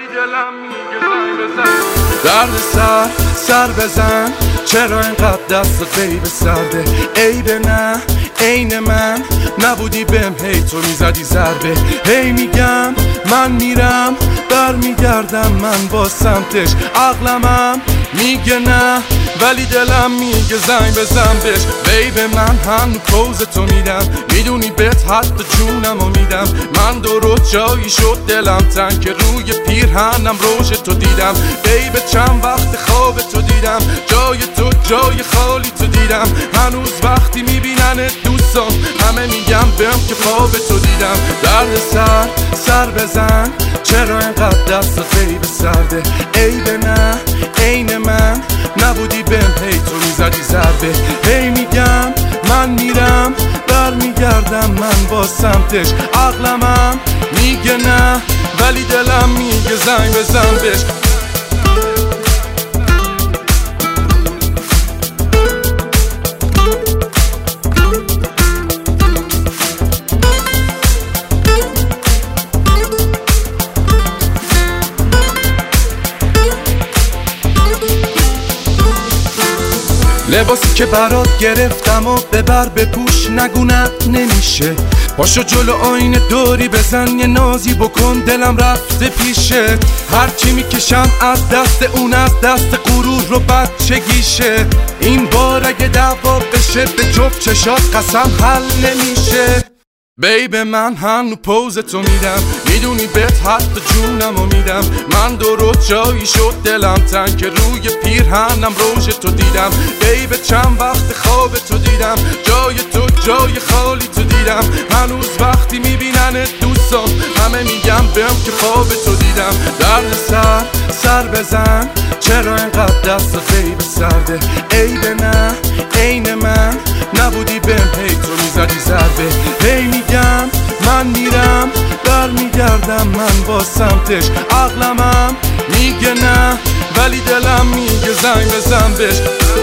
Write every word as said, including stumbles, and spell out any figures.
دلم میگه زنگ بزن. درد سر سر بزن، چرا اینقدر دست غیب سرده؟ عیب نه عین من نبودی بهم، هی تو میزدی ضربه. هی میگم من میرم بر میگردم من با سمتش، عقلمم میگه نه ولی دلم میگه زنگ بزن بهش. بیب من هم پوز تو میدم، میدونی بهت حتی جونمو میدم. من درست جایی شد دلم تنگ که روی پیرهنم روش تو دیدم. بیب چند وقت خواب تو دیدم، جای تو جای خالی تو دیدم. هنوز وقتی میبیننت دوستان همه میگم بهم که خواب تو دیدم. درد سر سر بزن، چرا اینقدر دست غیب سرده؟ عیب نه عین من نبودی بهم، هی تو میزدی ضربه. هی میگم من میرم بر میگردم من با سمتش، عقلمم میگه نه ولی دلم میگه زنگ بزن بهش. لباسی که برات گرفتم و ببر بپوش، نگو نه نمیشه. پاشو جلو آینه دوری بزن، یه نازی بکن دلم رفته پیشه. هرچی میکشم از دست اون از دست غرور رو بچگیشه. این بار اگه دعوا بشه به جفت چشات قسم حل نمیشه. بیب من هنو پوز تو میدم، میدونی بهت حتی جونمو میدم. من درست جایی شد دلم تنگ که روی پیرهنم روش تو دیدم. بیب چند وقت خواب تو دیدم، جای تو جای خالی تو دیدم. هنوز وقتی میبیننت دوستان همه میگم بهم که خواب تو دیدم. درد سر سر بزن، چرا اینقدر دست غیب سرده؟ عیب نه عین من نبودی بهم، هی تو میزدی ضربه. هی میگم من میرم بر میگردم من با سمتش، عقلمم میگه نه ولی دلم میگه زنگ بزن بهش.